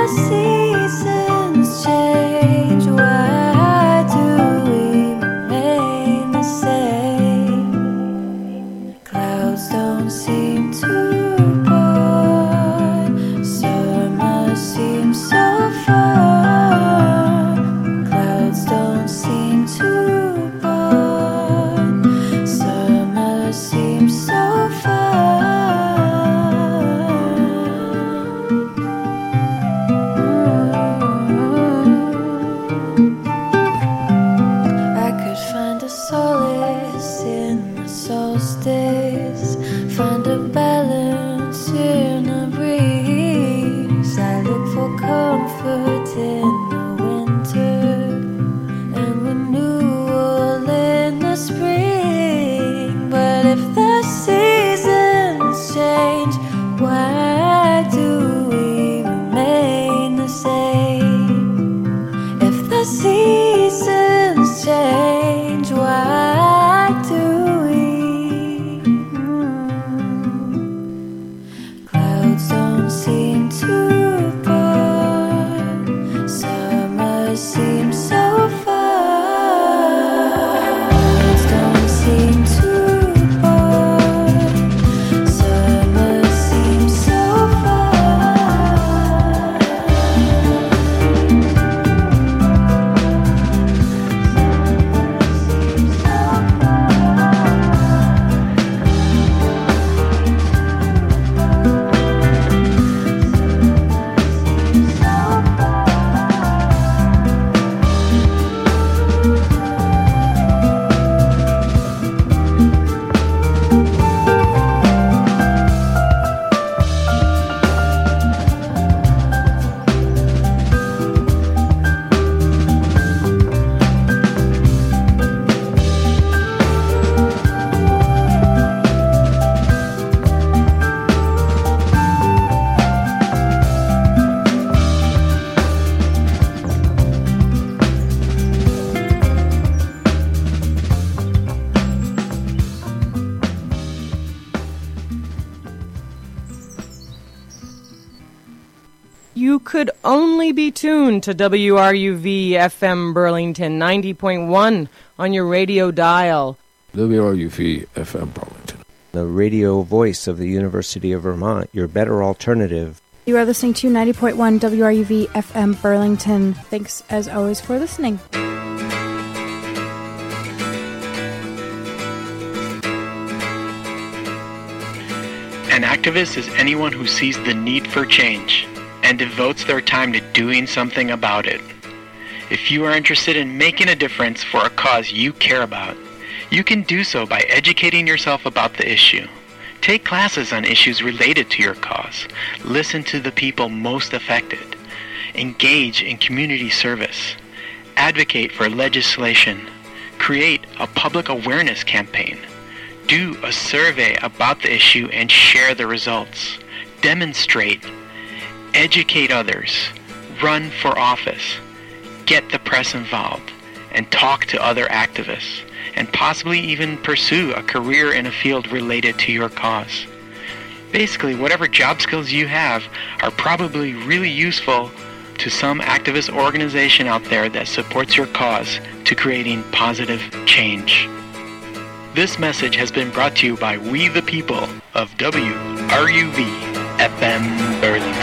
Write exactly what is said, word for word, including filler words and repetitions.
seasons change, why do we remain the same? Clouds don't seem to part, summer seems so far. Clouds don't seem to part, summer seems so far. I could find a solace in the solstice, find a balance in a breeze. I look for comfort in the winter and renewal in the spring. But if the seasons change, why do we remain the same? If the seasons change, why do we? Mm. Clouds don't seem to part, summer seems so far. Clouds don't seem to part, summer seems so far. You could only be tuned to W R U V F M Burlington ninety point one on your radio dial. W R U V F M Burlington, the radio voice of the University of Vermont, your better alternative. You are listening to ninety point one W R U V F M Burlington. Thanks, as always, for listening. An activist is anyone who sees the need for change and devotes their time to doing something about it. If you are interested in making a difference for a cause you care about, you can do so by educating yourself about the issue. Take classes on issues related to your cause. Listen to the people most affected. Engage in community service. Advocate for legislation. Create a public awareness campaign. Do a survey about the issue and share the results. Demonstrate. Educate others. Run for office. Get the press involved. And talk to other activists. And possibly even pursue a career in a field related to your cause. Basically, whatever job skills you have are probably really useful to some activist organization out there that supports your cause to creating positive change. This message has been brought to you by We the People of W R U V F M Burlington.